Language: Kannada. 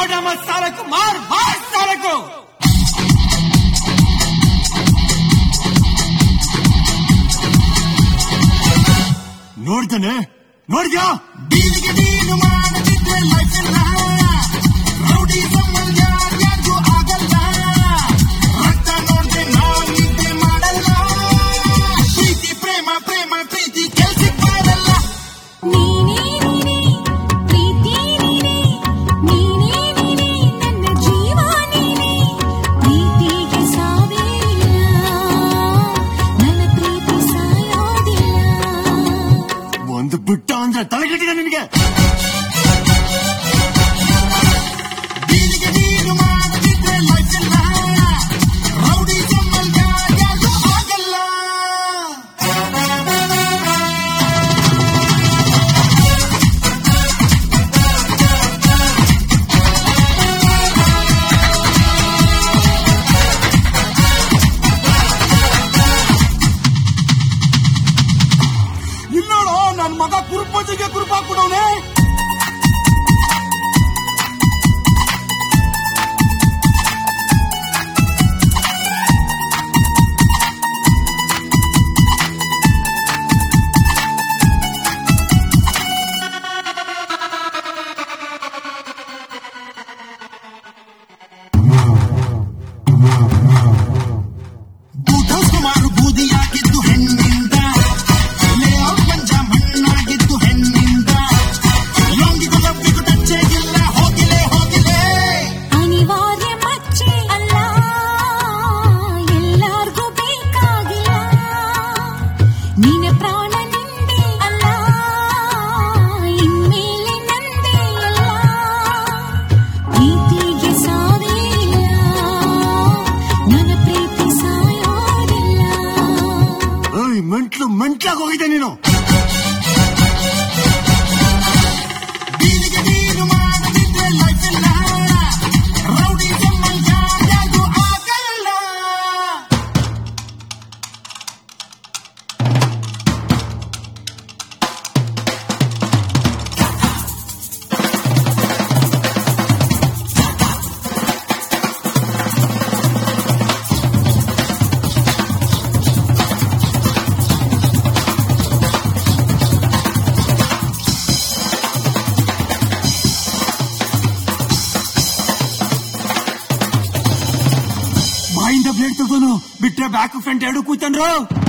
ನೋಡಮ್ಮ ಸಾಲಕು ಮಾರ್ ಸಾಲಕು ನೋಡ್ತಾನೆ ನೋಡ್ದ್ಯಾ ಬೀದಿಗೆ ನೀನು ಮಾಡದಿದ್ರೆ ಲೈಫ್ ಇಲ್ಲ ರೌಡಿ ಸಂಬಂಧ ಯಾರಿಗೂ ಆಗಲ್ಲ ರಕ್ತ ನೋಡ್ದೆ ನಾನ್ ನಿದ್ದೆ ಮಾಡಲ್ಲ ಪ್ರೀತಿ ಪ್ರೇಮ ಪ್ರೇಮ ಪ್ರೀತಿ ಕೆಲ್ಸಕ್ಕೆ ಬರಲ್ಲ ನೀನೇ ನೀನೇ ಪ್ರೀತಿ ನೀನೇ ನೀನೇ ನನ್ನ ಜೀವ ನೀನೇ ಪ್ರೀತಿಗೆ ಸಾವೇ ಇಲ್ಲ ನನ್ನ ಪ್ರೀತಿ ಸಾಯೋದಿಲ್ಲ ಒಂದು ಬಿಟ್ಟ ಅಂದ್ರೆ ತಲೆಗೆಟ್ಟಿದೆ ನಿನಗೆ ಬೀದಿಗೆ ನೀನು ಮಾಡದಿದ್ರೆ ಲೈಫ್ ಇಲ್ಲ ರೌಡಿ ಸಂಬಂಧ ಯಾರಿಗೂ ಆಗಲ್ಲ ಇಲ್ಲೋಡು ನನ್ ಮಗ ಕುರುಪಜಿಗೆ ಕುರುಪಾಕ್ಬಿಡವನೆ ಸುಮಾರು ಬೂದಿಯಾಗಿದ್ದು ಹೆಣ್ಣಿಂದ ಪಂಜ ಮಣ್ಣಾಗಿದ್ದು ಹೆಣ್ಣಿಂದ ಲೊಂಗಿಗೂ ಲಬ್ಬಿಗೂ ಟಚ್ಚೇ ಇಲ್ಲ ಹೋಗಿಲೆ ಹೋಗಿಲೆ ಅನಿವಾರ್ಯ ಮಚ್ಚೆ ಅಲ್ಲ ಎಲ್ಲಾರ್ಗೂ ಬೇಕಾಗಿಲ್ಲ ನಿನ್ನ ಪ್ರಾಣ ನಿಂದೆ ಅಲ್ಲ ಇನ್ಮೇಲೆ ನಂದೇ ಅಲ್ಲ ಪ್ರೀತಿಗೆ ಸಾವೇ ಇಲ್ಲ ನನ್ನ ಪ್ರೀತಿ ಸಾಯೋದಿಲ್ಲ ಮೆಂಟ್ಲಾಗ ಹೋಗಿದ್ದೆ ನೀನು ಬೀದಿಗೆ ನೀನು ಮಾಡದಿದ್ರೆ ಲೈಫ್ ಇಲ್ಲ ರೌಡಿ ಸಂಬಂಧ ಯಾರಿಗೂ ಆಗಲ್ಲ ಬಾಯಿಂದ ಬ್ಲೇಡ್ ತಗೋನು ಬಿಟ್ರೆ ಬ್ಯಾಕ್ ಫ್ರಂಟ್ ಎರಡು ಕೂತಂದ್ರು